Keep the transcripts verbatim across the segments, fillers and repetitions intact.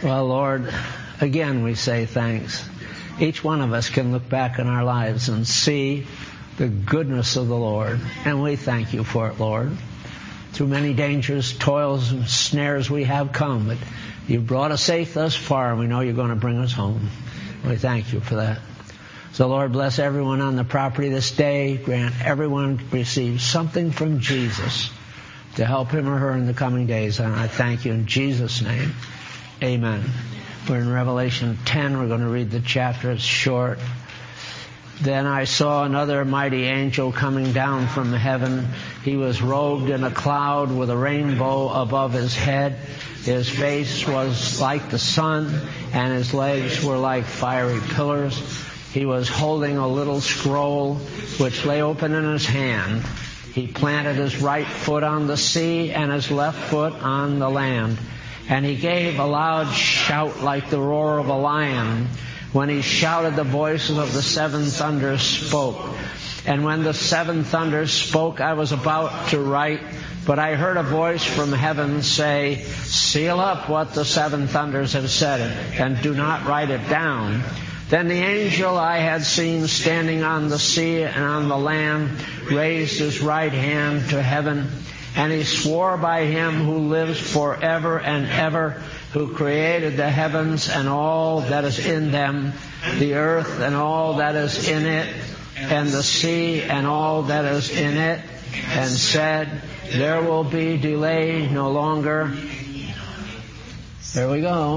Well, Lord, again we say thanks. Each one of us can look back in our lives and see the goodness of the Lord, and we thank you for it, Lord. Through many dangers, toils, and snares we have come, but you've brought us safe thus far, and we know you're going to bring us home. We thank you for that. So, Lord, bless everyone on the property this day. Grant everyone receives something from Jesus to help him or her in the coming days. And I thank you in Jesus' name. Amen. We're in Revelation ten. We're going to read the chapter. It's short. Then I saw another mighty angel coming down from heaven. He was robed in a cloud with a rainbow above his head. His face was like the sun, and his legs were like fiery pillars. He was holding a little scroll which lay open in his hand. He planted his right foot on the sea and his left foot on the land. And he gave a loud shout like the roar of a lion. When he shouted, the voices of the seven thunders spoke. And when the seven thunders spoke, I was about to write, but I heard a voice from heaven say, "Seal up what the seven thunders have said, and do not write it down." Then the angel I had seen standing on the sea and on the land raised his right hand to heaven, and he swore by him who lives forever and ever, who created the heavens and all that is in them, the earth and all that is in it, and the sea and all that is in it, and said, "There will be delay no longer." There we go.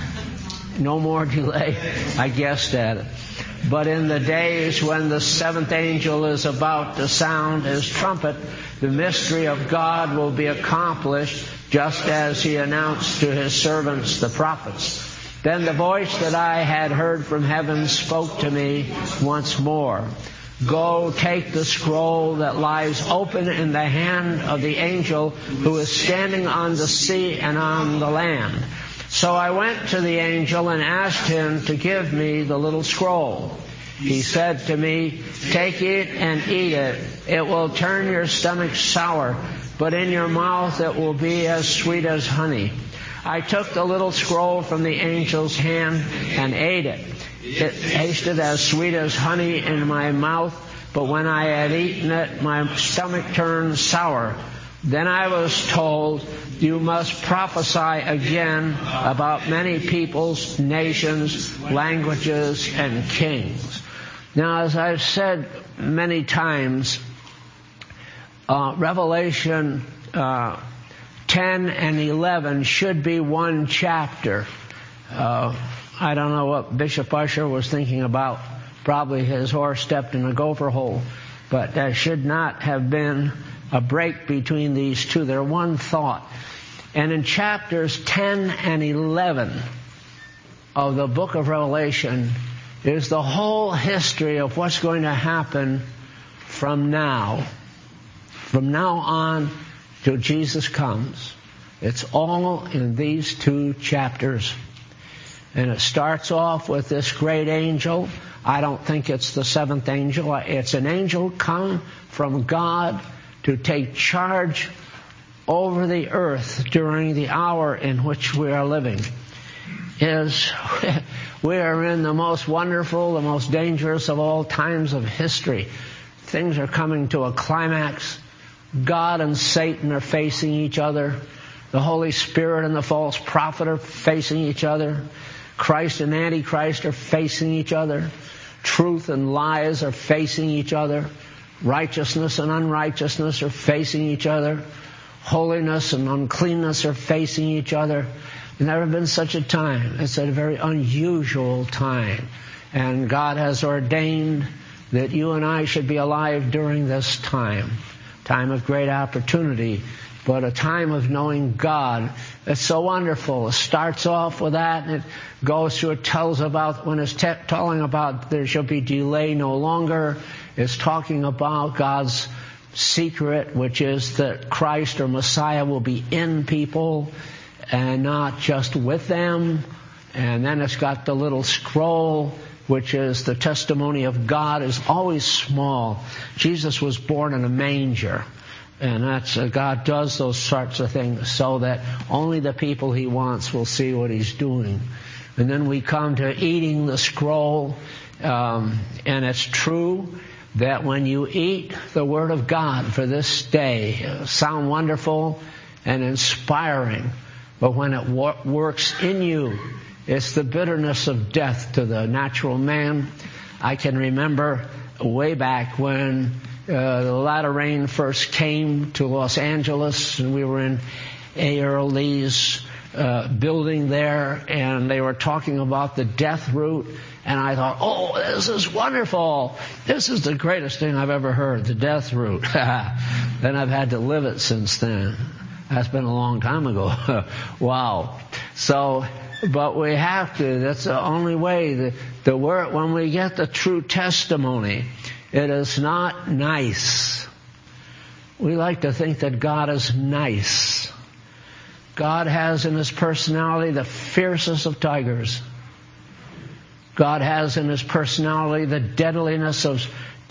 No more delay. I guessed at it. But in the days when the seventh angel is about to sound his trumpet, the mystery of God will be accomplished, just as he announced to his servants, the prophets. Then the voice that I had heard from heaven spoke to me once more. "Go, take the scroll that lies open in the hand of the angel who is standing on the sea and on the land." So I went to the angel and asked him to give me the little scroll. He said to me, "Take it and eat it. It will turn your stomach sour, but in your mouth it will be as sweet as honey." I took the little scroll from the angel's hand and ate it. It tasted as sweet as honey in my mouth, but when I had eaten it, my stomach turned sour. Then I was told, "You must prophesy again about many peoples, nations, languages, and kings." Now, as I've said many times, uh, Revelation uh, ten and eleven should be one chapter. Uh, I don't know what Bishop Usher was thinking about. Probably his horse stepped in a gopher hole. But there should not have been a break between these two. They're one thought. And in chapters ten and eleven of the book of Revelation is the whole history of what's going to happen from now. From now on till Jesus comes. It's all in these two chapters. And it starts off with this great angel. I don't think it's the seventh angel. It's an angel come from God to take charge over the earth during the hour in which we are living. Is we are in the most wonderful, the most dangerous of all times of history. Things are coming to a climax. God and Satan are facing each other. The Holy Spirit and the false prophet are facing each other. Christ and Antichrist are facing each other. Truth and lies are facing each other. Righteousness and unrighteousness are facing each other. Holiness and uncleanness are facing each other. There's never been such a time. It's a very unusual time. And God has ordained that you and I should be alive during this time. Time of great opportunity, but a time of knowing God. It's so wonderful. It starts off with that, and it goes through, it tells about, when it's te- telling about there shall be delay no longer, it's talking about God's secret, which is that Christ or Messiah will be in people and not just with them. And then it's got the little scroll, which is the testimony of God, is always small. Jesus was born in a manger. And that's uh, God does those sorts of things so that only the people He wants will see what He's doing. And then we come to eating the scroll, um, and it's true that when you eat the Word of God for this day, it'll sound wonderful and inspiring, but when it wor- works in you, it's the bitterness of death to the natural man. I can remember way back when uh, the latter rain first came to Los Angeles, and we were in A. Earl Lee's uh, building there, and they were talking about the death route, and I thought, oh, this is wonderful. This is the greatest thing I've ever heard, the death route. Then I've had to live it since then. That's been a long time ago. Wow. So, but we have to. That's the only way. The, the word, when we get the true testimony, it is not nice. We like to think that God is nice. God has in His personality the fiercest of tigers. God has in His personality the deadliness of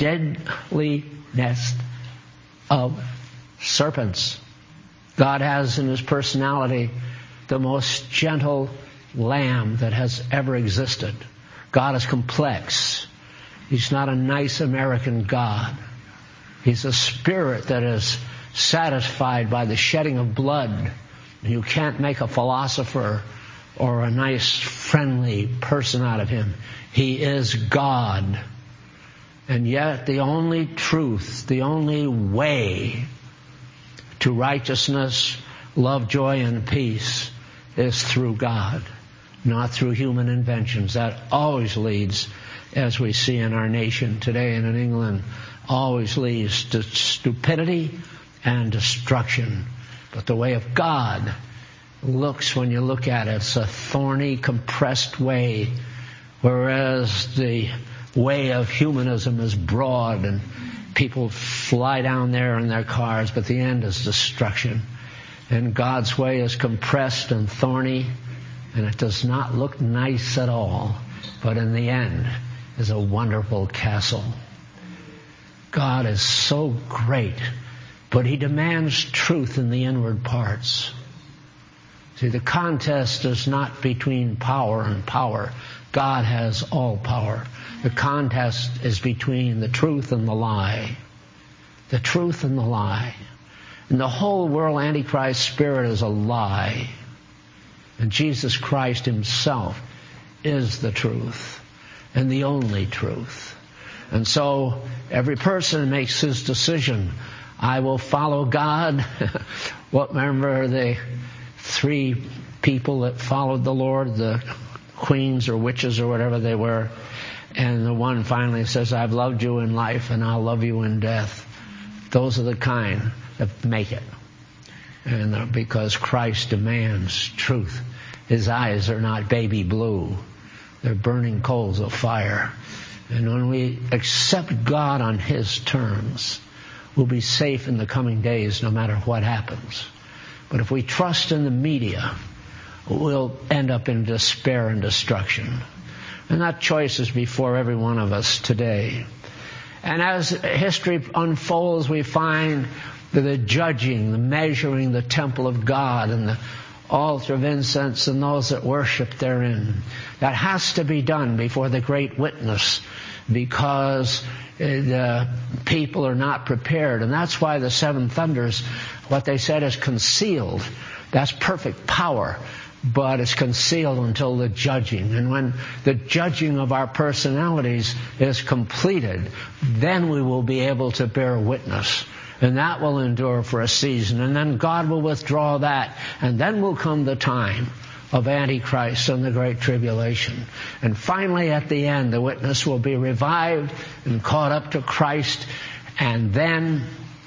deadliness of serpents. God has in His personality the most gentle lamb that has ever existed. God is complex. He's not a nice American God. He's a spirit that is satisfied by the shedding of blood. You can't make a philosopher or a nice, friendly person out of Him. He is God. And yet the only truth, the only way to righteousness, love, joy, and peace is through God, not through human inventions. That always leads, as we see in our nation today and in England, always leads to stupidity and destruction. But the way of God looks, when you look at it, it's a thorny, compressed way, whereas the way of humanism is broad and people fly down there in their cars, but the end is destruction. And God's way is compressed and thorny, and it does not look nice at all, but in the end is a wonderful castle. God is so great, but He demands truth in the inward parts. See, the contest is not between power and power. God has all power. The contest is between the truth and the lie. The truth and the lie. And the whole world Antichrist spirit is a lie. And Jesus Christ Himself is the truth and the only truth. And so every person makes his decision. I will follow God. What, remember the three people that followed the Lord, the queens or witches or whatever they were, and the one finally says, I've loved you in life and I'll love you in death. Those are the kind that make it. And because Christ demands truth. His eyes are not baby blue. They're burning coals of fire. And when we accept God on His terms, we'll be safe in the coming days no matter what happens. But if we trust in the media, we'll end up in despair and destruction. And that choice is before every one of us today. And as history unfolds, we find that the judging, the measuring the temple of God and the altar of incense and those that worship therein. That has to be done before the great witness, because the people are not prepared. And that's why the seven thunders, what they said is concealed. That's perfect power, but it's concealed until the judging. And when the judging of our personalities is completed, then we will be able to bear witness. And that will endure for a season. And then God will withdraw that. And then will come the time of Antichrist and the Great Tribulation. And finally, at the end, the witness will be revived and caught up to Christ. And then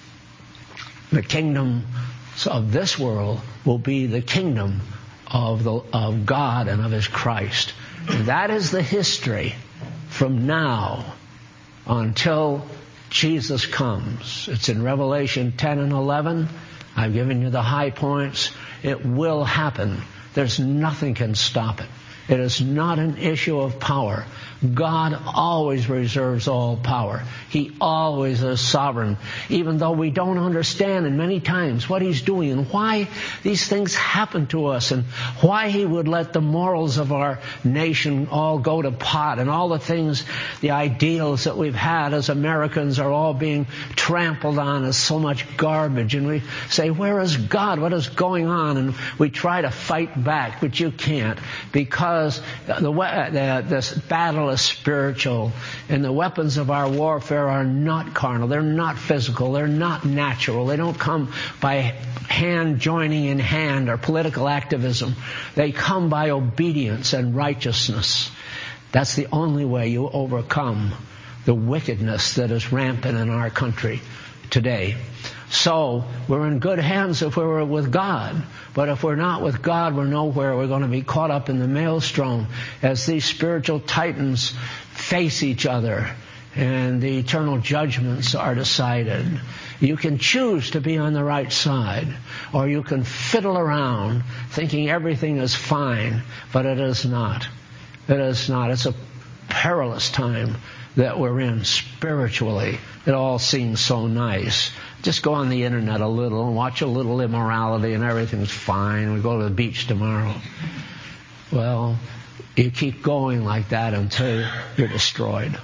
the kingdom of this world will be the kingdom of, the, of God and of His Christ. And that is the history from now until Jesus comes. It's in Revelation ten and eleven. I've given you the high points. It will happen. There's nothing can stop it. It is not an issue of power. God always reserves all power. He always is sovereign, even though we don't understand in many times what He's doing and why these things happen to us and why He would let the morals of our nation all go to pot and all the things, the ideals that we've had as Americans are all being trampled on as so much garbage. And we say, where is God? What is going on? And we try to fight back, but you can't, because the, the, this battle is spiritual, and the weapons of our warfare are not carnal. They're not physical. They're not natural. They don't come by hand joining in hand or political activism. They come by obedience and righteousness. That's the only way you overcome the wickedness that is rampant in our country today. So we're in good hands if we're with God. But if we're not with God, we're nowhere. We're going to be caught up in the maelstrom as these spiritual titans face each other and the eternal judgments are decided. You can choose to be on the right side, or you can fiddle around thinking everything is fine, but it is not. It is not. It's a perilous time that we're in spiritually. It all seems so nice. Just go on the internet a little and watch a little immorality and everything's fine. We go to the beach tomorrow. Well, you keep going like that until you're destroyed.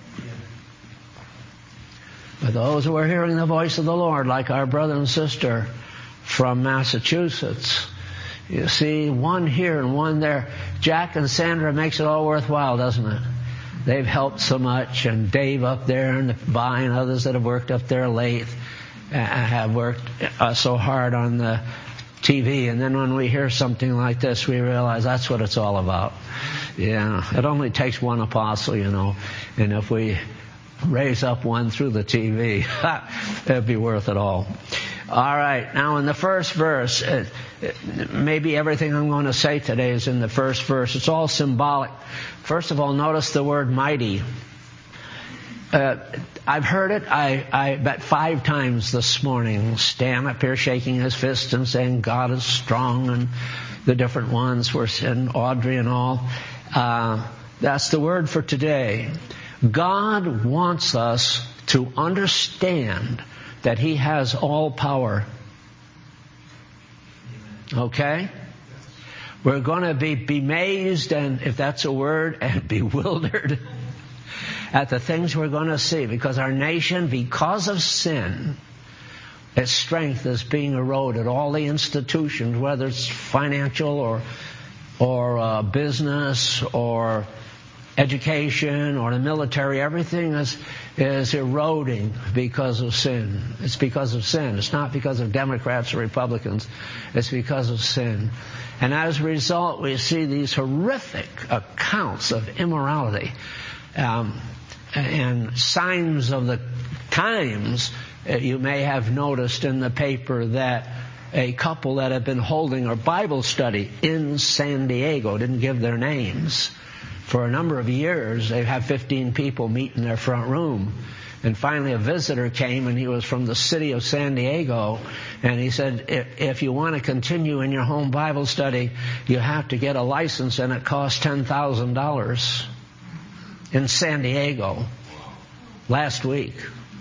But those who are hearing the voice of the Lord, like our brother and sister from Massachusetts, you see, one here and one there. Jack and Sandra makes it all worthwhile, doesn't it? They've helped so much, and Dave up there and Vi and others that have worked up there late uh, have worked uh, so hard on the T V. And then when we hear something like this, we realize that's what it's all about. Yeah, it only takes one apostle, you know, and if we raise up one through the T V, it'd be worth it all. All right, now in the first verse, uh, maybe everything I'm going to say today is in the first verse. It's all symbolic. First of all, notice the word mighty. Uh, I've heard it, I, I bet five times this morning. Stan up here shaking his fist and saying God is strong, and the different ones were, and Audrey and all. Uh, that's the word for today. God wants us to understand that He has all power. Okay? We're going to be amazed, and if that's a word, and bewildered at the things we're going to see, because our nation, because of sin, its strength is being eroded. All the institutions, whether it's financial or or uh, business or education or the military, everything is is eroding because of sin. It's because of sin. It's not because of Democrats or Republicans. It's because of sin. And as a result, we see these horrific accounts of immorality um, and signs of the times. Uh, you may have noticed in the paper that a couple that had been holding a Bible study in San Diego, didn't give their names, for a number of years. They have fifteen people meet in their front room. And finally a visitor came, and he was from the city of San Diego. And he said, if, if you want to continue in your home Bible study, you have to get a license, and it costs ten thousand dollars in San Diego last week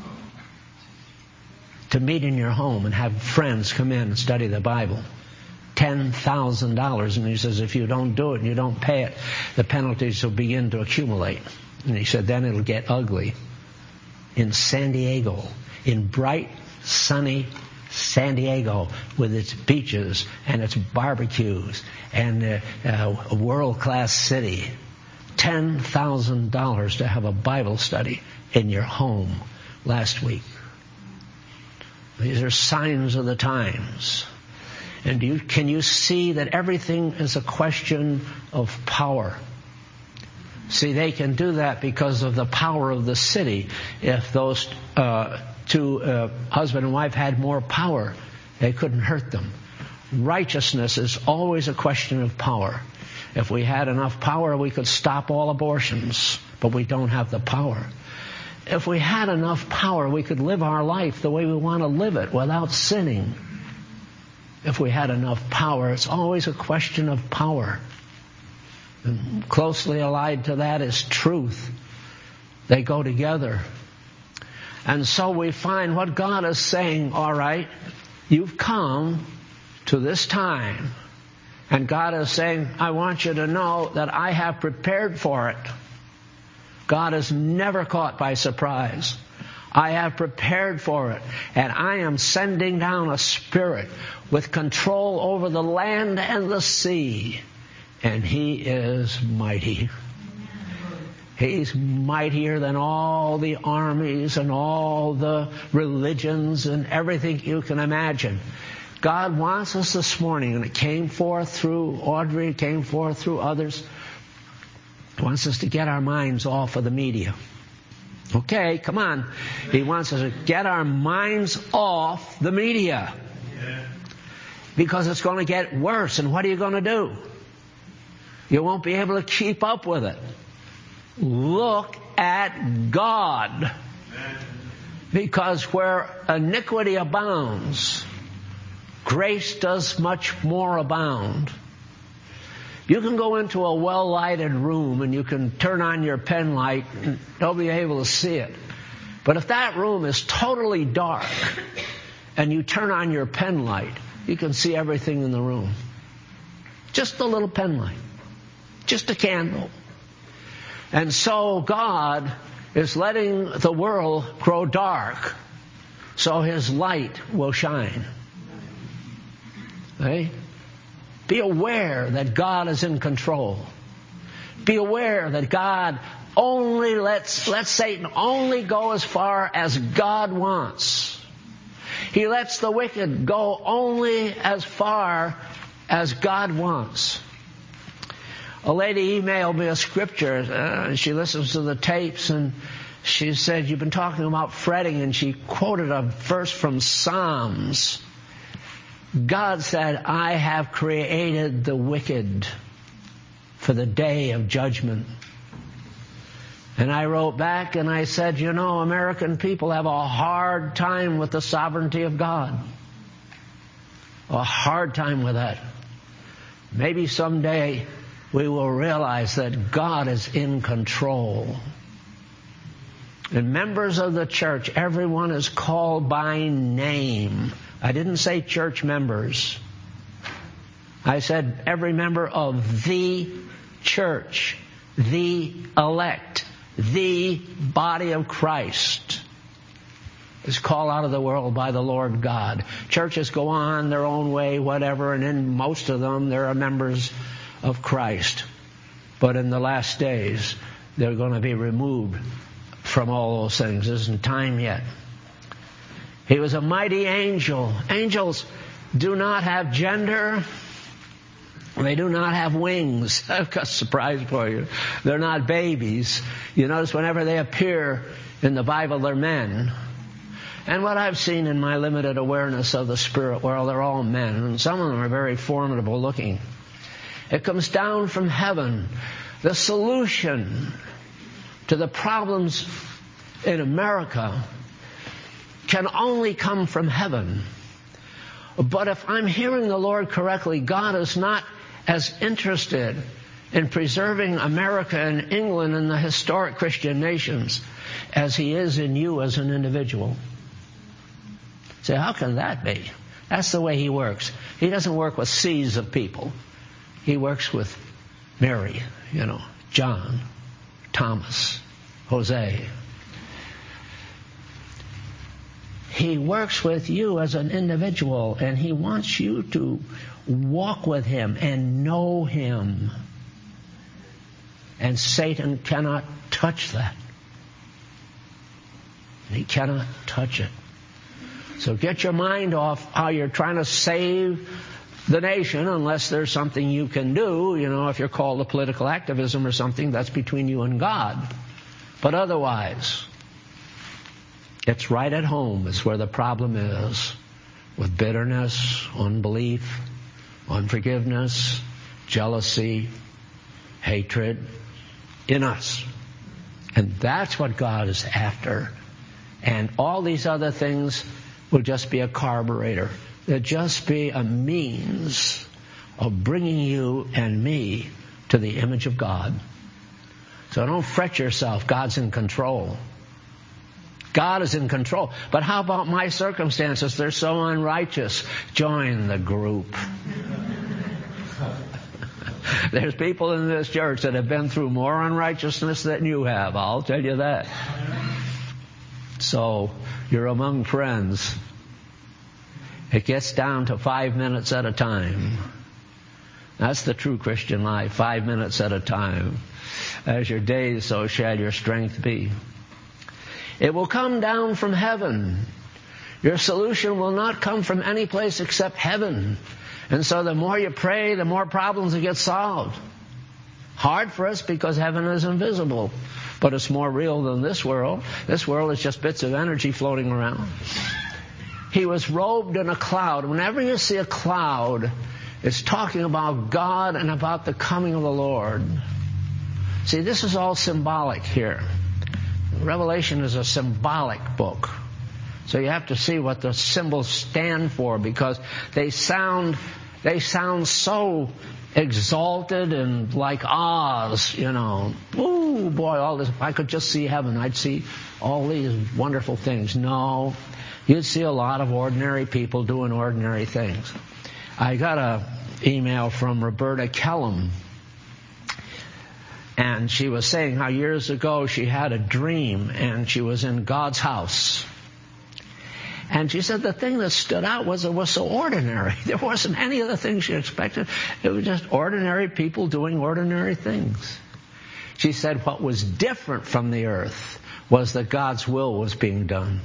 to meet in your home and have friends come in and study the Bible. ten thousand dollars. And he says, if you don't do it and you don't pay it, the penalties will begin to accumulate. And he said, then it'll get ugly. In San Diego, in bright, sunny San Diego, with its beaches and its barbecues and uh, uh, a world-class city, ten thousand dollars to have a Bible study in your home last week. These are signs of the times. And do you, can you see that everything is a question of power? See, they can do that because of the power of the city. If those uh, two, uh, husband and wife, had more power, they couldn't hurt them. Righteousness is always a question of power. If we had enough power, we could stop all abortions, but we don't have the power. If we had enough power, we could live our life the way we want to live it without sinning. If we had enough power, it's always a question of power. And closely allied to that is truth. They go together. And so we find what God is saying, all right, you've come to this time. And God is saying, I want you to know that I have prepared for it. God is never caught by surprise. I have prepared for it. And I am sending down a Spirit with control over the land and the sea. And He is mighty. He's mightier than all the armies and all the religions and everything you can imagine. God wants us this morning, and it came forth through Audrey, it came forth through others. He wants us to get our minds off of the media. Okay, come on. He wants us to get our minds off the media. Because it's going to get worse, and what are you going to do? You won't be able to keep up with it. Look at God. Because where iniquity abounds, grace does much more abound. You can go into a well-lighted room and you can turn on your pen light and they'll be able to see it. But if that room is totally dark and you turn on your pen light, you can see everything in the room. Just a little pen light. Just a candle. And so God is letting the world grow dark so His light will shine. Right? Be aware that God is in control. Be aware that God only lets, lets Satan only go as far as God wants. He lets the wicked go only as far as God wants. A lady emailed me a scripture. Uh, she listens to the tapes and she said, you've been talking about fretting, and she quoted a verse from Psalms. God said, I have created the wicked for the day of judgment. And I wrote back and I said, you know, American people have a hard time with the sovereignty of God. A hard time with that. Maybe someday we will realize that God is in control. And members of the church, everyone is called by name. I didn't say church members. I said every member of the church, the elect, the body of Christ is called out of the world by the Lord God. Churches go on their own way, whatever, and in most of them there are members of Christ. But in the last days, they're going to be removed from all those things. It isn't time yet. He was a mighty angel. Angels do not have gender. They do not have wings. I've got a surprise for you. They're not babies. You notice whenever they appear in the Bible, they're men. And what I've seen in my limited awareness of the spirit world, they're all men. And some of them are very formidable looking. It comes down from heaven. The solution to the problems in America can only come from heaven. But if I'm hearing the Lord correctly, God is not as interested in preserving America and England and the historic Christian nations as He is in you as an individual. Say, how can that be? That's the way He works. He doesn't work with seas of people. He works with Mary, you know, John, Thomas, Jose. He works with you as an individual, and He wants you to walk with Him and know Him. And Satan cannot touch that. He cannot touch it. So get your mind off how you're trying to save the nation, unless there's something you can do. You know, if you're called to political activism or something, that's between you and God. But otherwise, it's right at home is where the problem is, with bitterness, unbelief, unforgiveness, jealousy, hatred in us. And that's what God is after. And all these other things will just be a carburetor. They'll just be a means of bringing you and me to the image of God. So don't fret yourself. God's in control. God is in control. But how about my circumstances? They're so unrighteous. Join the group. There's people in this church that have been through more unrighteousness than you have. I'll tell you that. So you're among friends. It gets down to five minutes at a time. That's the true Christian life. Five minutes at a time. As your days, so shall your strength be. It will come down from heaven. Your solution will not come from any place except heaven. And so the more you pray, the more problems will get solved. Hard for us because heaven is invisible. But it's more real than this world. This world is just bits of energy floating around. He was robed in a cloud. Whenever you see a cloud, it's talking about God and about the coming of the Lord. See, this is all symbolic here. Revelation is a symbolic book. So you have to see what the symbols stand for, because they sound they sound so exalted and like Oz, you know. Ooh, boy, all this. If I could just see heaven, I'd see all these wonderful things. No, you'd see a lot of ordinary people doing ordinary things. I got an email from Roberta Kellum, and she was saying how years ago she had a dream and she was in God's house. And she said the thing that stood out was it was so ordinary. There wasn't any of the things she expected. It was just ordinary people doing ordinary things. She said what was different from the earth was that God's will was being done.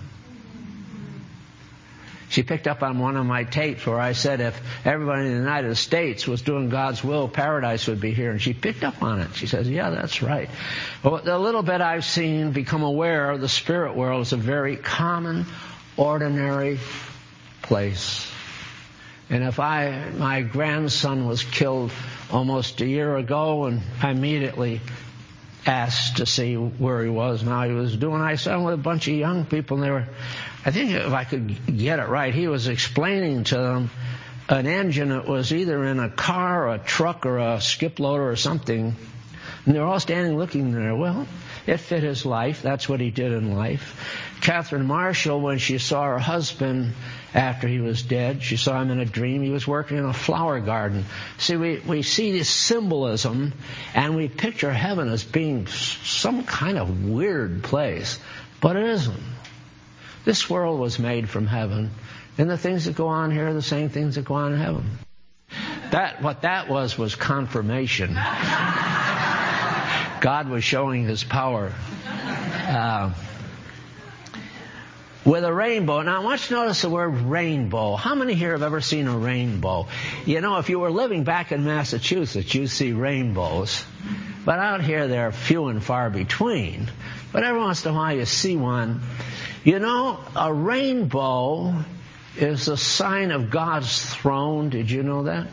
She picked up on one of my tapes where I said if everybody in the United States was doing God's will, paradise would be here. And she picked up on it. She says, yeah, that's right. Well, the little bit I've seen, become aware of the spirit world is a very common, ordinary place. And if I, my grandson was killed almost a year ago, and I immediately asked to see where he was and how he was doing. I saw him with a bunch of young people, and they were, I think if I could get it right, he was explaining to them an engine that was either in a car or a truck or a skip loader or something. And they were all standing looking there. Well, it fit his life. That's what he did in life. Catherine Marshall, when she saw her husband after he was dead, she saw him in a dream. He was working in a flower garden. See, we, we see this symbolism, and we picture heaven as being some kind of weird place. But it isn't. This world was made from heaven, and the things that go on here are the same things that go on in heaven. That, what that was, was confirmation. God was showing His power. Uh, with a rainbow. Now, I want you to notice the word rainbow. How many here have ever seen a rainbow? You know, if you were living back in Massachusetts, you'd see rainbows. But out here, they're few and far between. But every once in a while, you see one. You know, a rainbow is a sign of God's throne. Did you know that?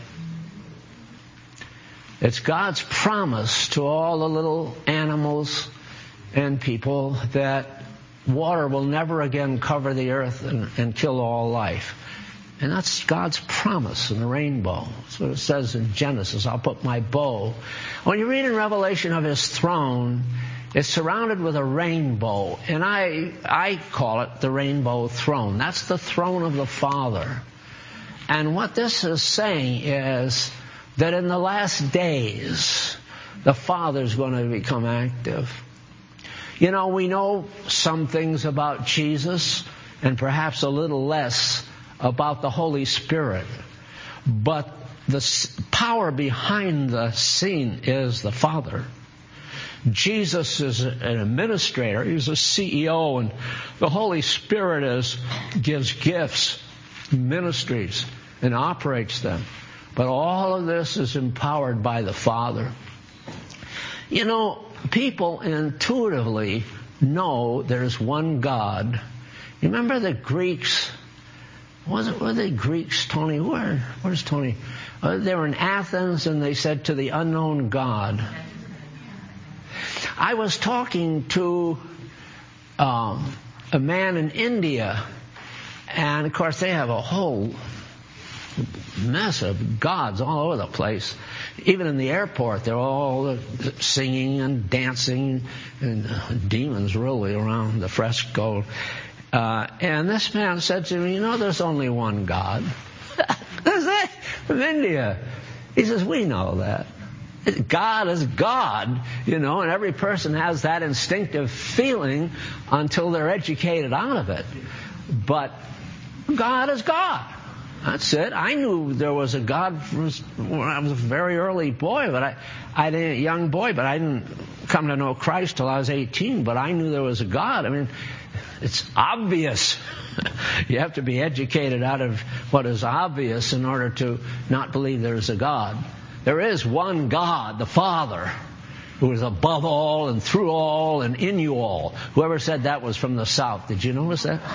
It's God's promise to all the little animals and people that water will never again cover the earth and, and kill all life. And that's God's promise in the rainbow. That's what it says in Genesis. I'll put my bow. When you read in Revelation of His throne, it's surrounded with a rainbow. And I, I call it the rainbow throne. That's the throne of the Father. And what this is saying is that in the last days, the Father's going to become active. You know, we know some things about Jesus and perhaps a little less about the Holy Spirit. But the power behind the scene is the Father. Jesus is an administrator. He's a C E O, and the Holy Spirit is, gives gifts, ministries, and operates them. But all of this is empowered by the Father. You know, people intuitively know there's one God. You remember the Greeks? Was it, were they Greeks, Tony? Where, where's Tony? Uh, they were in Athens, and they said to the unknown God. I was talking to um, a man in India, and of course they have a whole mess of gods all over the place. Even in the airport, they're all singing and dancing, and demons really around the fresco. Uh, and this man said to me, you know, there's only one God. That's it, from India. He says, we know that. God is God, you know, and every person has that instinctive feeling until they're educated out of it. But God is God. That's it. I knew there was a God when I was a very early boy, but I, I didn't, young boy, but I didn't come to know Christ till I was eighteen, but I knew there was a God. I mean, it's obvious. You have to be educated out of what is obvious in order to not believe there's a God. There is one God, the Father, who is above all and through all and in you all. Whoever said that was from the South. Did you notice that?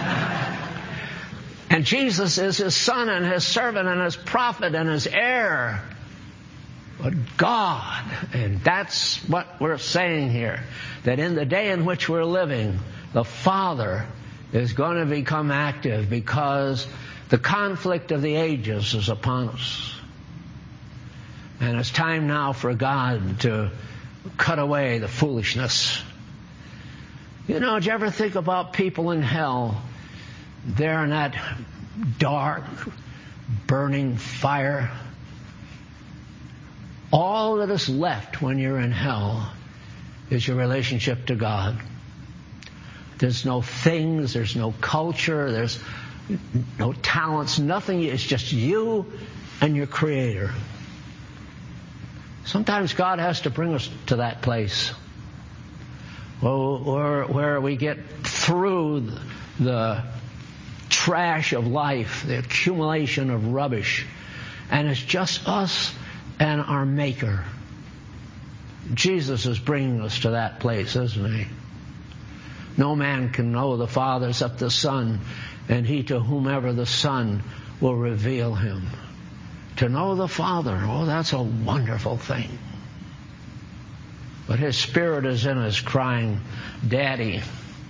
And Jesus is his son and his servant and his prophet and his heir. But God, and that's what we're saying here, that in the day in which we're living, the Father is going to become active because the conflict of the ages is upon us. And it's time now for God to cut away the foolishness. You know, did you ever think about people in hell? They're in that dark, burning fire. All that is left when you're in hell is your relationship to God. There's no things, there's no culture, there's no talents, nothing. It's just you and your Creator. Sometimes God has to bring us to that place where, where we get through the trash of life, the accumulation of rubbish, and it's just us and our Maker. Jesus is bringing us to that place, isn't he? No man can know the Father except the Son, and he to whomever the Son will reveal him. To know the Father, oh, that's a wonderful thing. But his Spirit is in us crying, Daddy.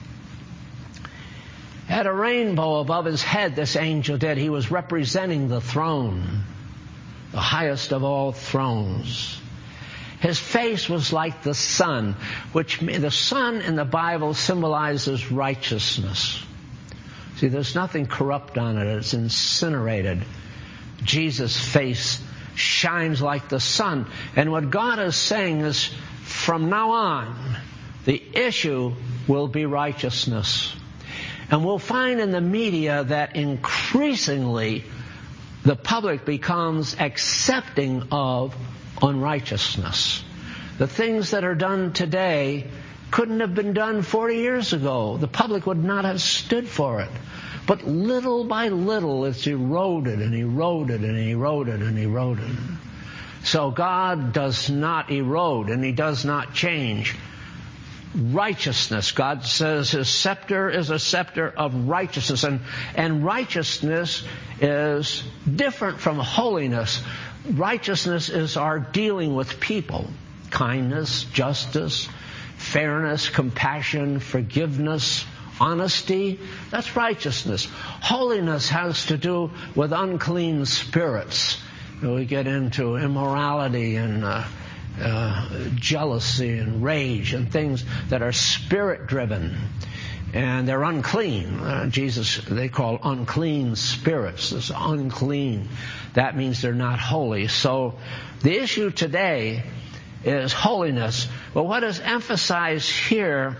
Had a rainbow above his head, this angel did. He was representing the throne, the highest of all thrones. His face was like the sun, which the sun in the Bible symbolizes righteousness. See, there's nothing corrupt on it. It's incinerated. Jesus' face shines like the sun. And what God is saying is, from now on, the issue will be righteousness. And we'll find in the media that increasingly the public becomes accepting of unrighteousness. The things that are done today couldn't have been done forty years ago. The public would not have stood for it. But little by little it's eroded and eroded and eroded and eroded. So God does not erode and he does not change. Righteousness, God says his scepter is a scepter of righteousness. And, and righteousness is different from holiness. Righteousness is our dealing with people. Kindness, justice, fairness, compassion, forgiveness, honesty. That's righteousness. Holiness has to do with unclean spirits. We get into immorality and uh, uh, jealousy and rage and things that are spirit-driven. And they're unclean. Uh, Jesus, they call unclean spirits. This unclean. That means they're not holy. So the issue today is holiness. But what is emphasized here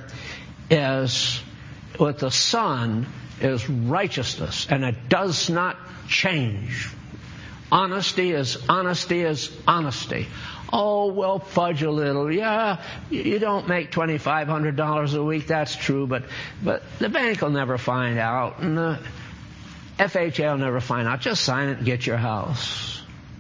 is, with the Son, is righteousness. And it does not change. Honesty is honesty is honesty. Oh, well, fudge a little. Yeah, you don't make twenty-five hundred dollars a week. That's true. But, but the bank will never find out. And the F H A will never find out. Just sign it and get your house.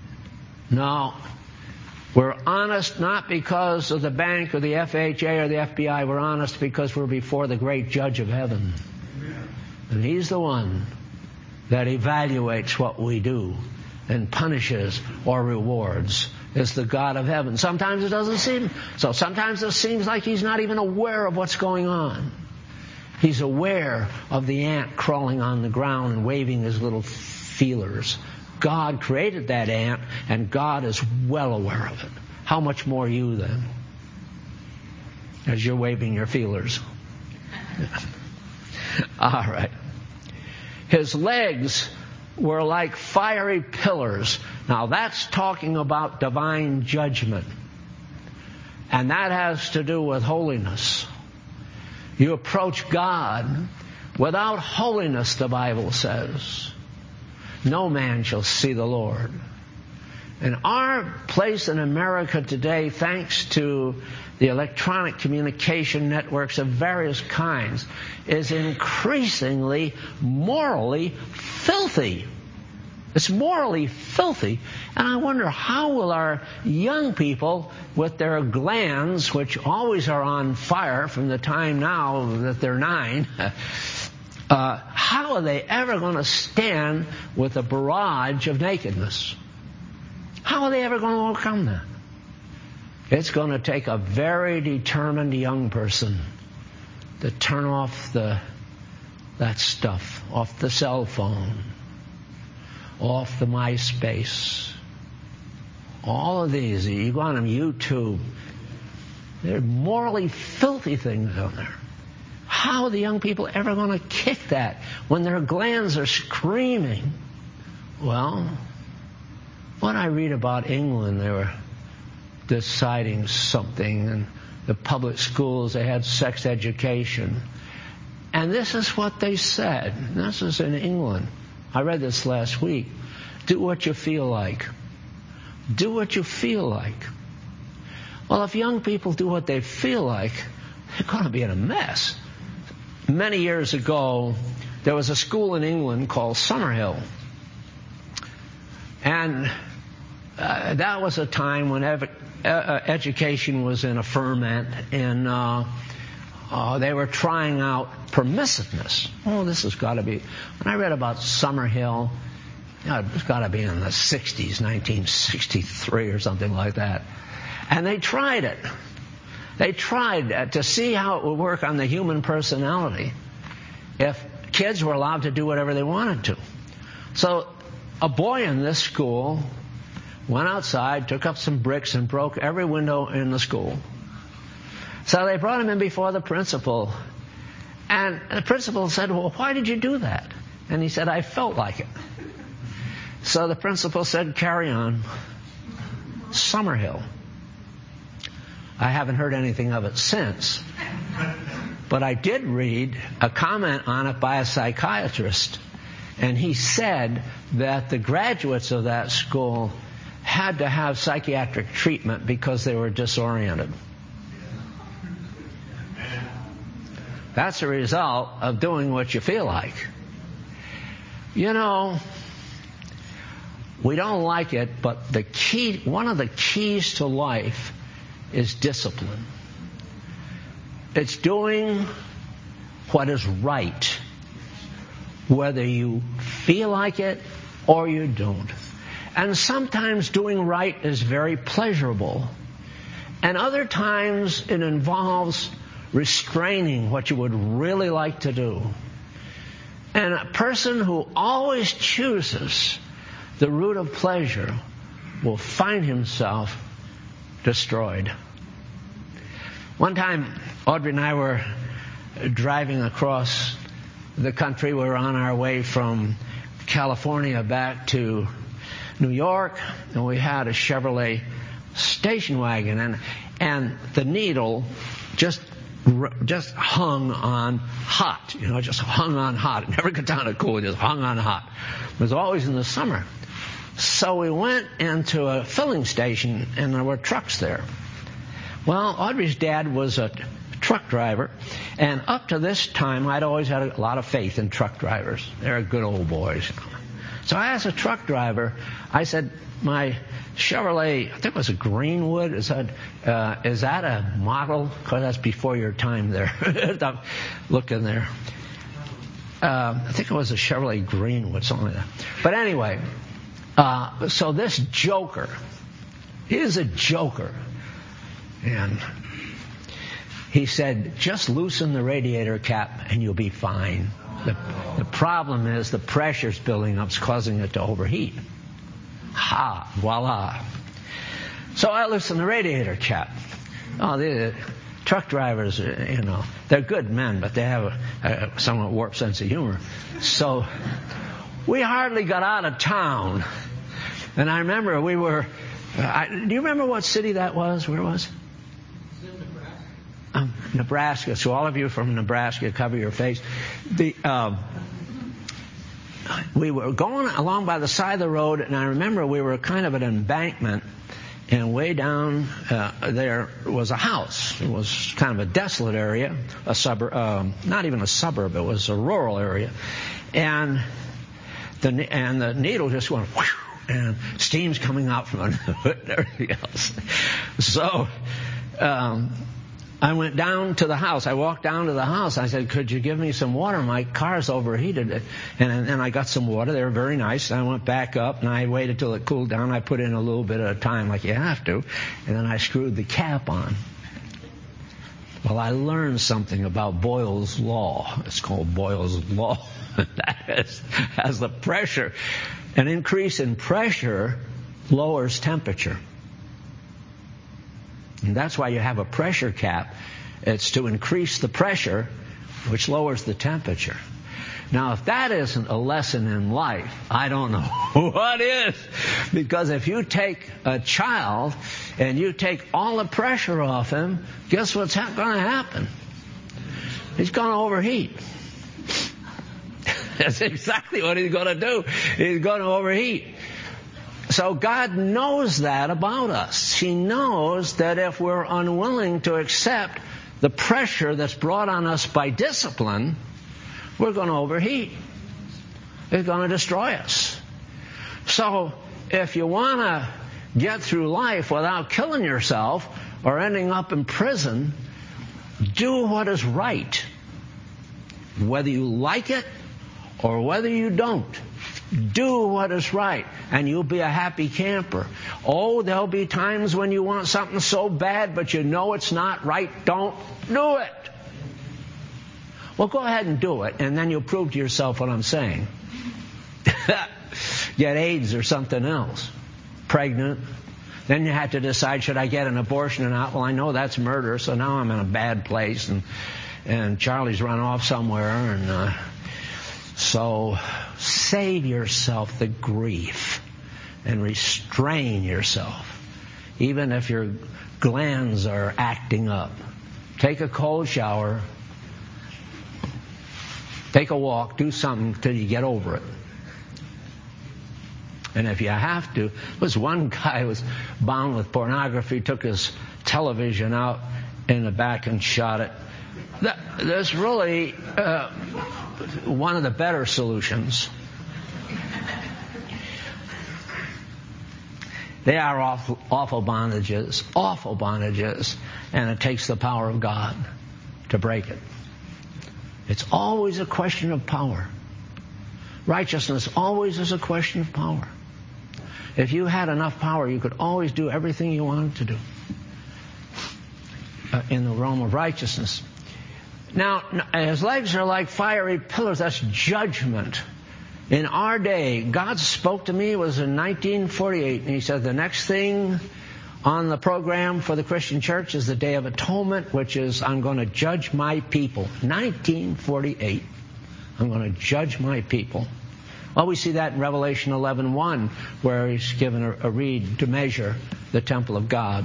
No. We're honest not because of the bank or the F H A or the F B I. We're honest because we're before the great judge of heaven. And he's the one that evaluates what we do and punishes or rewards. Is the God of heaven. Sometimes it doesn't seem so. Sometimes it seems like he's not even aware of what's going on. He's aware of the ant crawling on the ground and waving his little feelers. God created that ant, and God is well aware of it. How much more you then? As you're waving your feelers. All right. His legs were like fiery pillars. Now that's talking about divine judgment. And that has to do with holiness. You approach God without holiness, the Bible says. No man shall see the Lord. And our place in America today, thanks to the electronic communication networks of various kinds, is increasingly morally filthy. It's morally filthy. And I wonder, how will our young people, with their glands, which always are on fire from the time now that they're nine, uh, how are they ever going to stand with a barrage of nakedness? How are they ever going to overcome that? It's going to take a very determined young person to turn off the that stuff, off the cell phone, off the MySpace. All of these, you go on YouTube, there are morally filthy things on there. How are the young people ever going to kick that when their glands are screaming? Well, when I read about England, they were deciding something, and the public schools, they had sex education. And this is what they said. This is in England. I read this last week. Do what you feel like. Do what you feel like. Well, if young people do what they feel like, they're going to be in a mess. Many years ago, there was a school in England called Summerhill. And uh, that was a time when ev- uh, education was in a ferment, and uh, uh, they were trying out permissiveness. Oh, this has got to be... When I read about Summerhill, you know, it's got to be in the sixties, nineteen sixty-three or something like that. And they tried it. They tried uh, to see how it would work on the human personality if kids were allowed to do whatever they wanted to. So a boy in this school went outside, took up some bricks, and broke every window in the school. So they brought him in before the principal. And the principal said, well, why did you do that? And he said, I felt like it. So the principal said, carry on. Summerhill. I haven't heard anything of it since. But I did read a comment on it by a psychiatrist. And he said that the graduates of that school had to have psychiatric treatment because they were disoriented. That's a result of doing what you feel like. You know, we don't like it, but the key, one of the keys to life is discipline. It's doing what is right, whether you feel like it or you don't. And sometimes doing right is very pleasurable. And other times it involves restraining what you would really like to do. And a person who always chooses the route of pleasure will find himself destroyed. One time, Audrey and I were driving across the country. We were on our way from California back to New York, and we had a Chevrolet station wagon, and and the needle just just hung on hot, you know, just hung on hot. It never got down to cool, it just hung on hot. It was always in the summer. So we went into a filling station, and there were trucks there. Well, Audrey's dad was a truck driver, and up to this time, I'd always had a lot of faith in truck drivers. They're good old boys. So I asked a truck driver, I said, my Chevrolet, I think it was a Greenwood, is that, uh, is that a model? Because that's before your time there. Look in there. Uh, I think it was a Chevrolet Greenwood, something like that. But anyway, uh, so this joker, he is a joker. And he said, just loosen the radiator cap and you'll be fine. The, the problem is the pressure's building up, it's causing it to overheat. Ha, voila. So I loosen the radiator cap. Oh, the truck drivers, you know, they're good men, but they have a, a somewhat warped sense of humor. So we hardly got out of town. And I remember we were, uh, I, do you remember what city that was? Where it was? Um, Nebraska. So all of you from Nebraska, cover your face. The um, we were going along by the side of the road, and I remember we were kind of at an embankment, and way down uh, there was a house. It was kind of a desolate area, a suburb, uh, not even a suburb. It was a rural area, and the and the needle just went whoosh, and steam's coming out from under the hood and everything else. So. Um, I went down to the house. I walked down to the house. I said, could you give me some water? My car's overheated. And and I got some water. They were very nice. I went back up, and I waited till it cooled down. I put in a little bit at a time like you have to. And then I screwed the cap on. Well, I learned something about Boyle's Law. It's called Boyle's Law. That is, as the pressure, an increase in pressure lowers temperature. And that's why you have a pressure cap. It's to increase the pressure, which lowers the temperature. Now, if that isn't a lesson in life, I don't know what is. Because if you take a child and you take all the pressure off him, guess what's ha- going to happen? He's going to overheat. That's exactly what he's going to do. He's going to overheat. So God knows that about us. He knows that if we're unwilling to accept the pressure that's brought on us by discipline, we're going to overheat. It's going to destroy us. So if you want to get through life without killing yourself or ending up in prison, do what is right. Whether you like it or whether you don't. Do what is right, and you'll be a happy camper. Oh, there'll be times when you want something so bad, but you know it's not right. Don't do it. Well, go ahead and do it, and then you'll prove to yourself what I'm saying. Get AIDS or something else. Pregnant. Then you have to decide, should I get an abortion or not? Well, I know that's murder, so now I'm in a bad place, and and Charlie's run off somewhere, and uh, so save yourself the grief and restrain yourself, even if your glands are acting up. Take a cold shower, take a walk, do something till you get over it. And if you have to, there was one guy who was bound with pornography, took his television out in the back and shot it. There's really uh, one of the better solutions. They are awful, awful bondages, awful bondages, and it takes the power of God to break it. It's always a question of power. Righteousness always is a question of power. If you had enough power, you could always do everything you wanted to do uh, in the realm of righteousness. Now, his legs are like fiery pillars. That's judgment. In our day, God spoke to me. It was in nineteen forty-eight, and He said, the next thing on the program for the Christian church is the Day of Atonement, which is, I'm going to judge my people. nineteen forty-eight. I'm going to judge my people. Well, we see that in Revelation eleven one, where He's given a, a reed to measure the temple of God.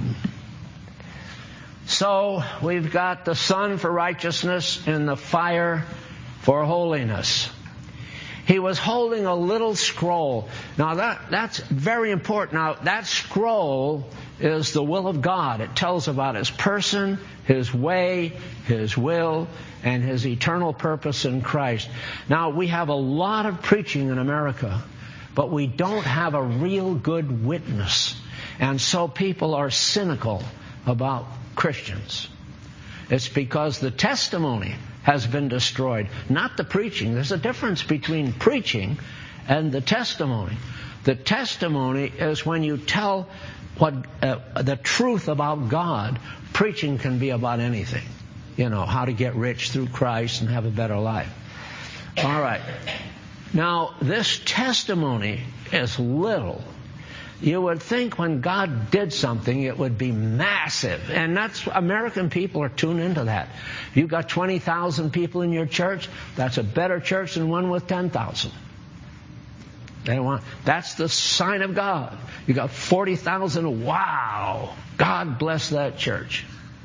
So we've got the sun for righteousness and the fire for holiness. He was holding a little scroll. Now that that's very important. Now that scroll is the will of God. It tells about His person, His way, His will, and His eternal purpose in Christ. Now we have a lot of preaching in America, but we don't have a real good witness. And so people are cynical about Christians. It's because the testimony has been destroyed, not the preaching. There's a difference between preaching and the testimony. The testimony is when you tell what uh, the truth about God. Preaching can be about anything. You know, how to get rich through Christ and have a better life. All right. Now, this testimony is little, You would think when God did something, it would be massive. And that's, American people are tuned into that. You've got twenty thousand people in your church, that's a better church than one with ten thousand. They want, that's the sign of God. You got forty thousand, wow, God bless that church.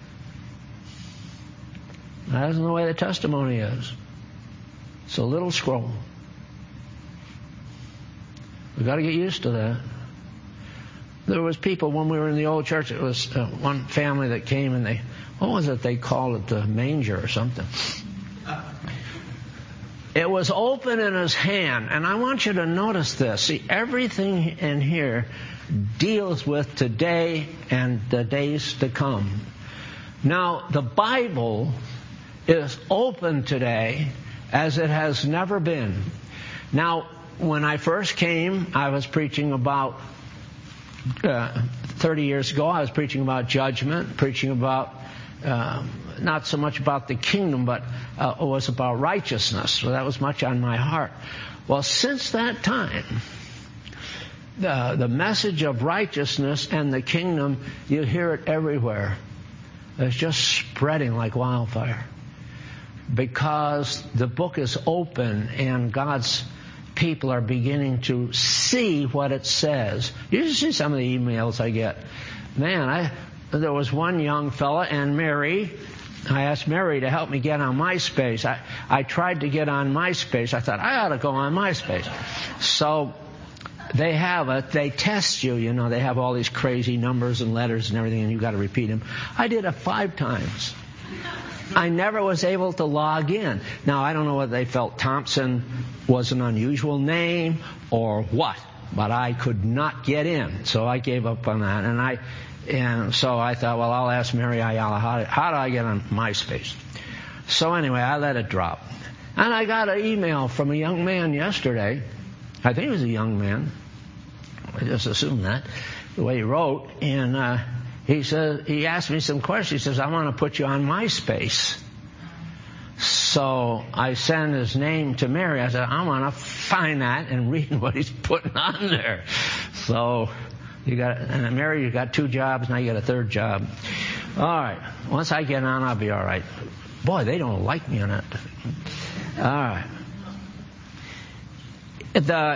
That isn't the way the testimony is. It's a little scroll. We've got to get used to that. There was people when we were in the old church, it was uh, one family that came and they, what was it they called it, the manger or something. It was open in his hand, and I want you to notice this. See, everything in here deals with today and the days to come. Now, the Bible is open today as it has never been. Now, when I first came, I was preaching about Uh, thirty years ago, I was preaching about judgment, preaching about uh, not so much about the kingdom, but uh, it was about righteousness. So that was much on my heart. Well, since that time, the, the message of righteousness and the kingdom, you hear it everywhere. It's just spreading like wildfire. Because the book is open and God's people are beginning to see what it says. You should see some of the emails I get. Man, I there was one young fella, and Mary, I asked Mary to help me get on MySpace. I, I tried to get on MySpace. I thought, I ought to go on MySpace. So they have it. They test you, you know. They have all these crazy numbers and letters and everything, and you've got to repeat them. I did it five times. I never was able to log in. Now, I don't know whether they felt Thompson was an unusual name or what, but I could not get in, so I gave up on that. And I, and so I thought, well, I'll ask Mary Ayala, how, how do I get on MySpace? So anyway, I let it drop. And I got an email from a young man yesterday. I think he was a young man. I just assumed that, the way he wrote. And uh, he said, he asked me some questions. He says, I want to put you on MySpace. So I sent his name to Mary. I said, I want to find that and read what he's putting on there. So you got, and Mary, you got two jobs. Now you got a third job. All right. Once I get on, I'll be all right. Boy, they don't like me on that. All right. The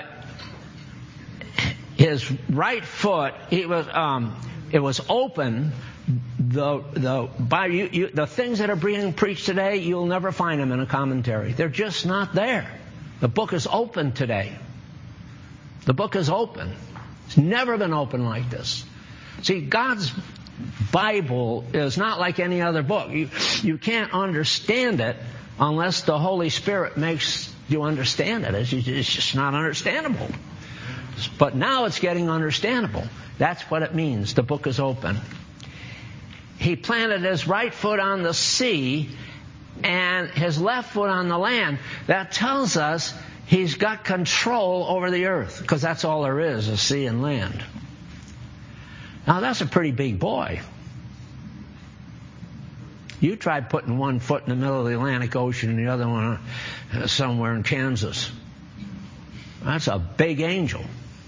his right foot, he was um, it was open. The the by you, you, the things that are being preached today, you'll never find them in a commentary. They're just not there. The book is open today. The book is open. It's never been open like this. See, God's Bible is not like any other book. You you can't understand it unless the Holy Spirit makes you understand it. It's, it's just not understandable. But now it's getting understandable. That's what it means. The book is open. He planted his right foot on the sea and his left foot on the land. That tells us he's got control over the earth, because that's all there is, is sea and land. Now that's a pretty big boy. You try putting one foot in the middle of the Atlantic Ocean and the other one somewhere in Kansas. That's a big angel.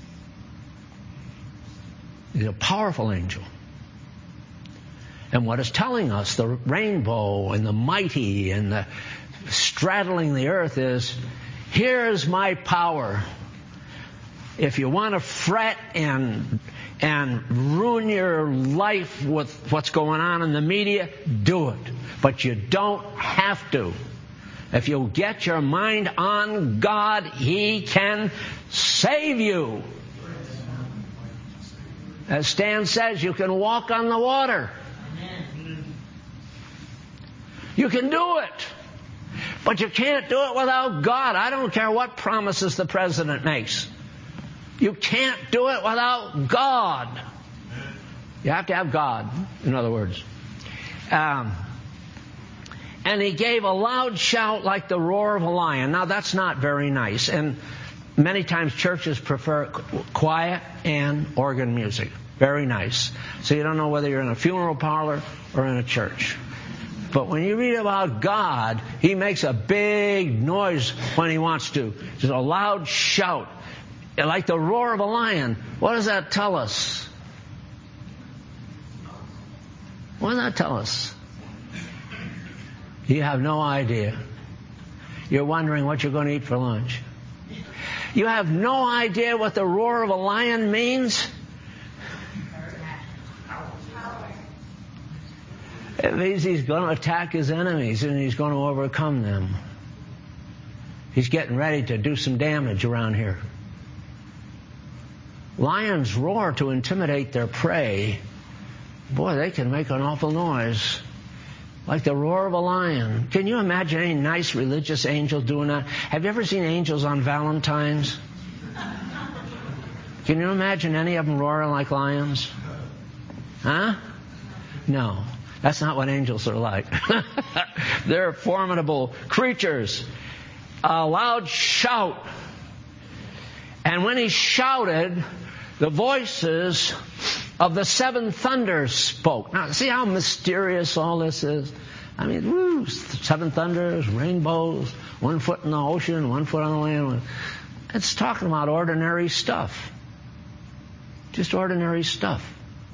He's a powerful angel. And what it's telling us, the rainbow and the mighty and the straddling the earth, is, here's my power. If you want to fret and and ruin your life with what's going on in the media, do it. But you don't have to. If you'll get your mind on God, He can save you. As Stan says, you can walk on the water. You can do it. But you can't do it without God. I don't care what promises the president makes. You can't do it without God. You have to have God, in other words. Um, and he gave a loud shout like the roar of a lion. Now, that's not very nice. And many times churches prefer quiet and organ music. Very nice. So you don't know whether you're in a funeral parlor or in a church. But when you read about God, He makes a big noise when He wants to. Just a loud shout. like the roar of a lion. What does that tell us? What does that tell us? You have no idea. You're wondering what you're going to eat for lunch. You have no idea what the roar of a lion means? It means he's going to attack his enemies and he's going to overcome them. He's getting ready to do some damage around here. Lions roar to intimidate their prey. Boy, they can make an awful noise. Like the roar of a lion. Can you imagine any nice religious angel doing that? Have you ever seen angels on Valentine's? Can you imagine any of them roaring like lions? Huh? No. That's not what angels are like. They're formidable creatures. A loud shout. And when he shouted, the voices of the seven thunders spoke. Now, see how mysterious all this is? I mean, woo, seven thunders, rainbows, one foot in the ocean, one foot on the land. It's talking about ordinary stuff. Just ordinary stuff.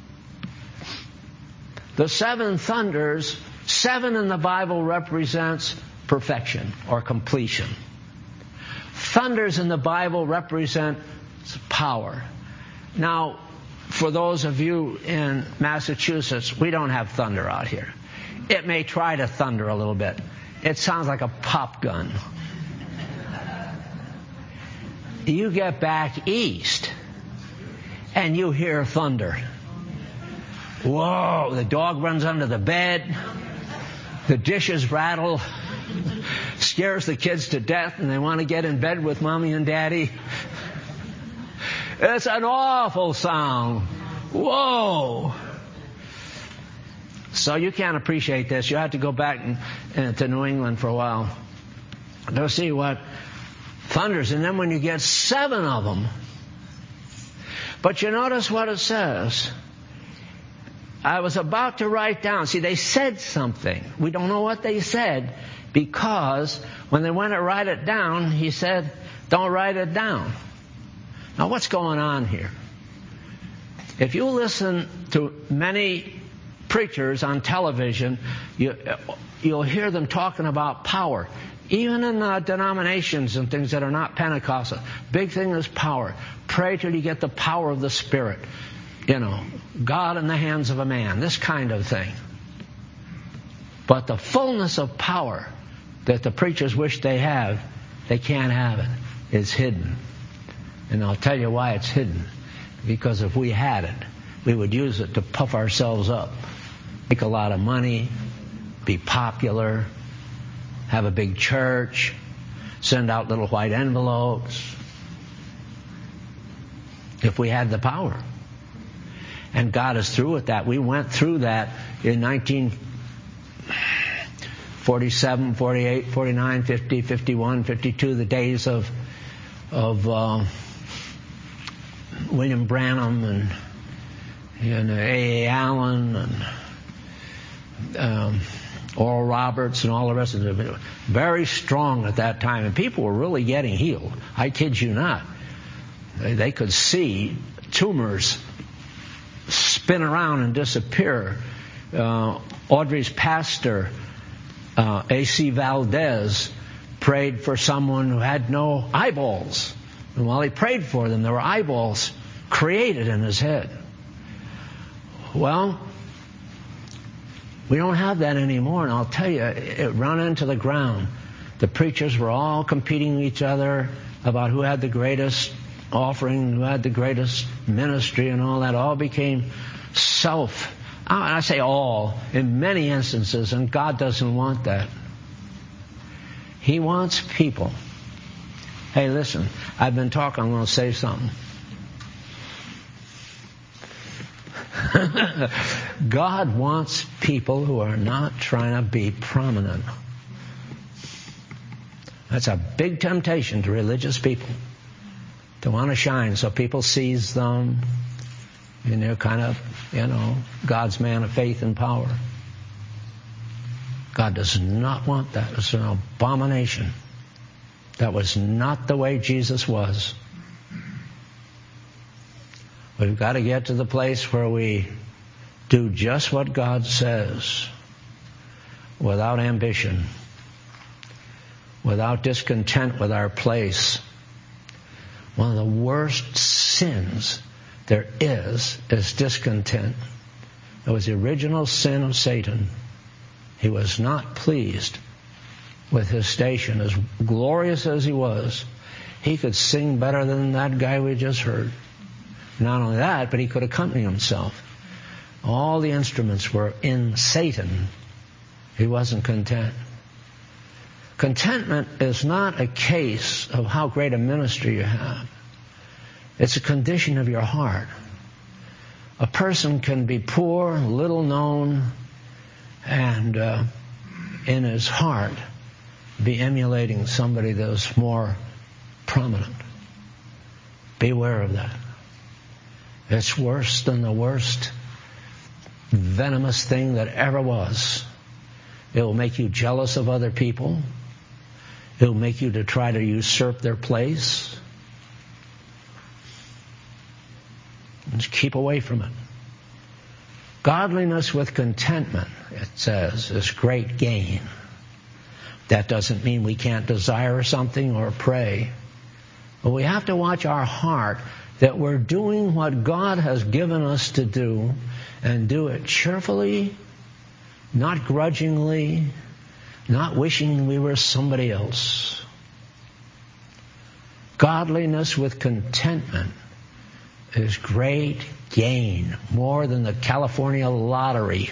The seven thunders, seven in the Bible represents perfection or completion. Thunders in the Bible represent power. Now, for those of you in Massachusetts, we don't have thunder out here. It may try to thunder a little bit. It sounds like a pop gun. You get back east and you hear thunder. Whoa, the dog runs under the bed. The dishes rattle. Scares the kids to death and they want to get in bed with mommy and daddy. It's an awful sound. Whoa. So you can't appreciate this. You have to go back and, and to New England for a while to see what thunders. And then when you get seven of them. But you notice what it says. I was about to write down. See, they said something. We don't know what they said because when they went to write it down, he said, don't write it down. Now, what's going on here? If you listen to many preachers on television, you, you'll hear them talking about power. Even in uh, denominations and things that are not Pentecostal, big thing is power. Pray till you get the power of the Spirit. You know, God in the hands of a man, this kind of thing. But the fullness of power that the preachers wish they have, they can't have it. It's hidden. And I'll tell you why it's hidden. Because if we had it, we would use it to puff ourselves up, make a lot of money, be popular, have a big church, send out little white envelopes. If we had the power. And God is through with that. We went through that in nineteen forty-seven, forty-eight, forty-nine, fifty, fifty-one, fifty-two, the days of of uh, William Branham and, and A A. Allen and um, Oral Roberts and all the rest of it. Very strong at that time. And people were really getting healed. I kid you not. They, they could see tumors spin around and disappear. Uh, Audrey's pastor, uh, A C Valdez, prayed for someone who had no eyeballs. And while he prayed for them, there were eyeballs created in his head. Well, we don't have that anymore, and I'll tell you, it ran into the ground. The preachers were all competing with each other about who had the greatest offering, who had the greatest ministry, and all that. All became self. I say all, in many instances, and God doesn't want that. He wants people. Hey, listen, I've been talking, I'm going to say something. God wants people who are not trying to be prominent. That's a big temptation to religious people. To want to shine so people sees them. And they're kind of, you know, God's man of faith and power. God does not want that. It's an abomination. That was not the way Jesus was. We've got to get to the place where we do just what God says, without ambition, without discontent with our place. One of the worst sins there is is discontent. It was the original sin of Satan. He was not pleased with his station. As glorious as he was, he could sing better than that guy we just heard. Not only that, but he could accompany himself. All the instruments were in Satan. He wasn't content. Contentment is not a case of how great a ministry you have. It's a condition of your heart. A person can be poor, little known, and uh, in his heart be emulating somebody that's more prominent. Beware of that. It's worse than the worst venomous thing that ever was. It will make you jealous of other people. It will make you to try to usurp their place. Just keep away from it. Godliness with contentment, it says, is great gain. That doesn't mean we can't desire something or pray. But we have to watch our heart that we're doing what God has given us to do, and do it cheerfully, not grudgingly, not wishing we were somebody else. Godliness with contentment is great gain, more than the California lottery.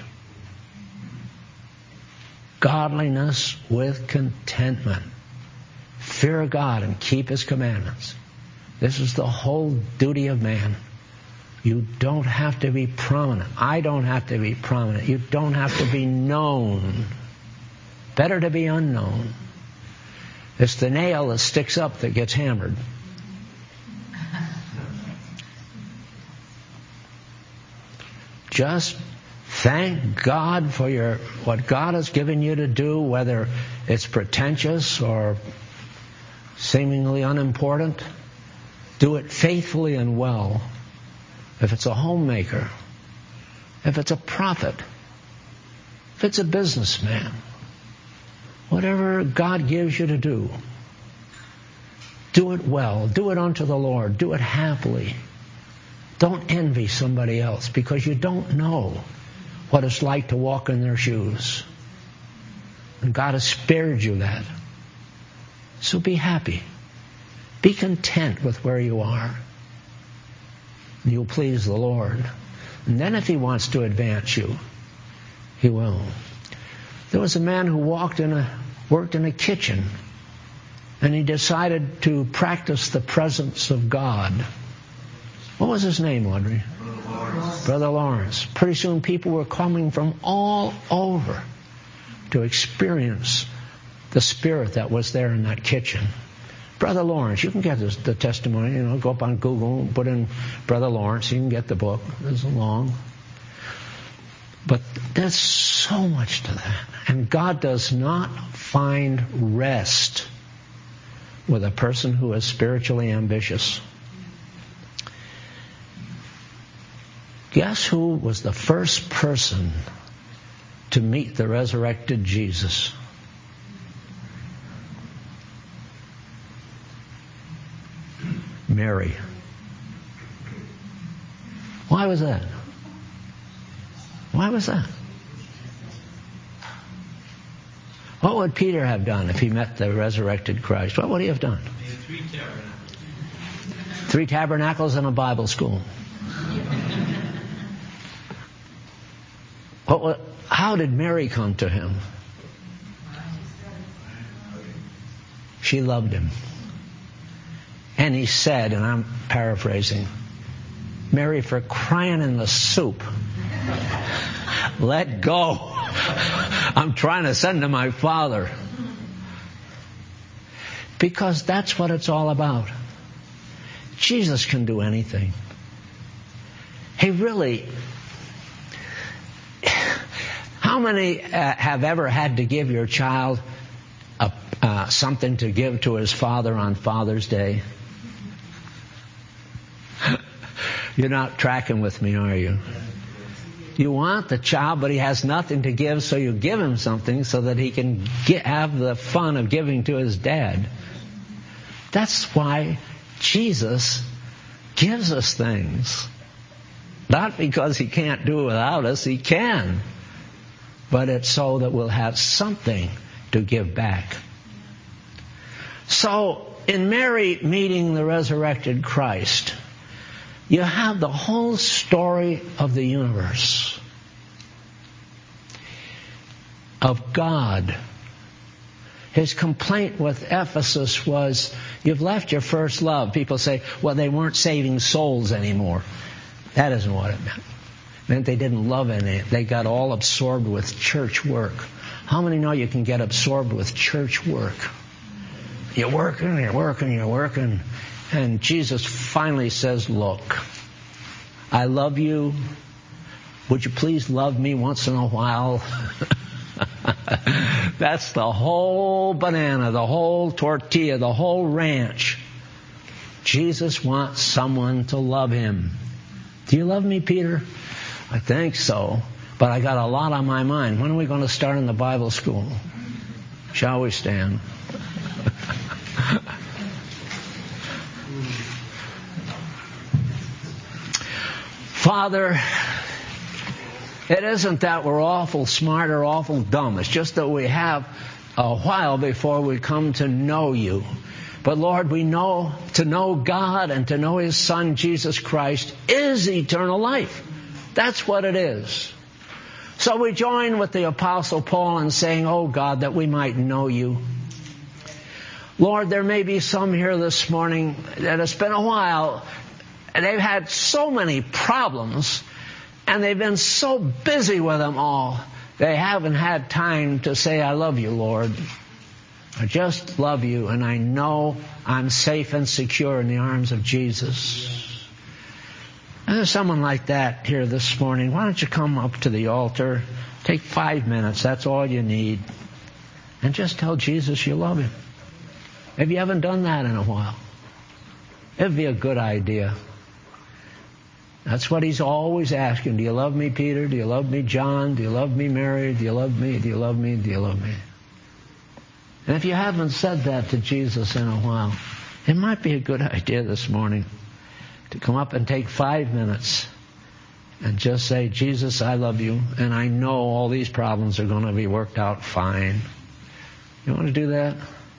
Godliness with contentment. Fear God and keep His commandments. This is the whole duty of man. You don't have to be prominent. I don't have to be prominent. You don't have to be known. Better to be unknown. It's the nail that sticks up that gets hammered. Just thank God for your what God has given you to do, whether it's pretentious or seemingly unimportant. Do it faithfully and well. If it's a homemaker, if it's a prophet, if it's a businessman, whatever God gives you to do, do it well. Do it unto the Lord. Do it happily. Don't envy somebody else, because you don't know what it's like to walk in their shoes. And God has spared you that. So be happy. Be content with where you are. You'll please the Lord. And then if He wants to advance you, He will. There was a man who walked in a, worked in a kitchen, and he decided to practice the presence of God. What was his name, Audrey? Brother Lawrence. Brother Lawrence. Pretty soon people were coming from all over to experience the spirit that was there in that kitchen. Brother Lawrence, you can get this, the testimony, you know, go up on Google and put in Brother Lawrence, you can get the book. It's long. But there's so much to that. And God does not find rest with a person who is spiritually ambitious. Guess who was the first person to meet the resurrected Jesus? Mary. Why was that? Why was that? What would Peter have done if he met the resurrected Christ? What would he have done? Three tabernacles. Three tabernacles and a Bible school. What, how did Mary come to him? She loved him. And he said, and I'm paraphrasing, Mary, for crying in the soup, let go. I'm trying to send to my Father. Because that's what it's all about. Jesus can do anything. He really... How many uh, have ever had to give your child a, uh, something to give to his father on Father's Day? You're not tracking with me, are you? You want the child, but he has nothing to give, so you give him something so that he can get, have the fun of giving to his dad. That's why Jesus gives us things. Not because he can't do it without us, he can. But it's so that we'll have something to give back. So, in Mary meeting the resurrected Christ, you have the whole story of the universe, of God. His complaint with Ephesus was, you've left your first love. People say, well, they weren't saving souls anymore. That isn't what it meant. It meant they didn't love any. They got all absorbed with church work. How many know you can get absorbed with church work? You're working, you're working, you're working. And Jesus finally says, look, I love you. Would you please love me once in a while? That's the whole banana, the whole tortilla, the whole ranch. Jesus wants someone to love him. Do you love me, Peter? I think so, but I got a lot on my mind. When are we going to start in the Bible school? Shall we stand? Father, it isn't that we're awful smart or awful dumb. It's just that we have a while before we come to know you. But Lord, we know to know God and to know His Son, Jesus Christ, is eternal life. That's what it is. So we join with the Apostle Paul in saying, oh God, that we might know you. Lord, there may be some here this morning that it's been a while. They've had so many problems, and they've been so busy with them all, they haven't had time to say, I love you, Lord. I just love you, and I know I'm safe and secure in the arms of Jesus. And there's someone like that here this morning. Why don't you come up to the altar, take five minutes, that's all you need, and just tell Jesus you love Him. Maybe you haven't done that in a while. It'd be a good idea. That's what He's always asking. Do you love me, Peter? Do you love me, John? Do you love me, Mary? Do you love me? Do you love me? Do you love me? And if you haven't said that to Jesus in a while, it might be a good idea this morning to come up and take five minutes and just say, Jesus, I love you, and I know all these problems are going to be worked out fine. You want to do that?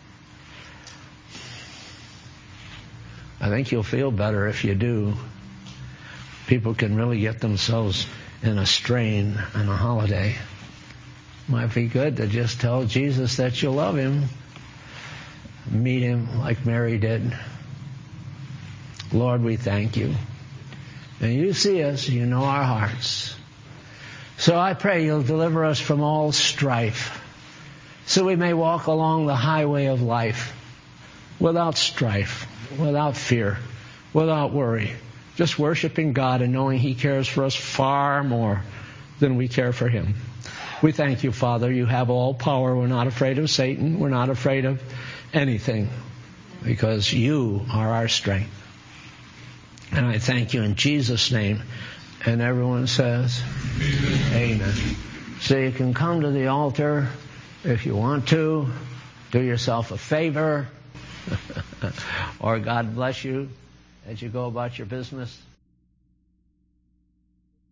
I think you'll feel better if you do. People can really get themselves in a strain on a holiday. Might be good to just tell Jesus that you love Him. Meet Him like Mary did. Lord, we thank you. And you see us, you know our hearts. So I pray you'll deliver us from all strife, so we may walk along the highway of life without strife, without fear, without worry, just worshiping God and knowing He cares for us far more than we care for Him. We thank you, Father. You have all power. We're not afraid of Satan. We're not afraid of anything, because you are our strength. And I thank you in Jesus' name. And everyone says, Amen. Amen. So you can come to the altar if you want to. Do yourself a favor. Or God bless you as you go about your business.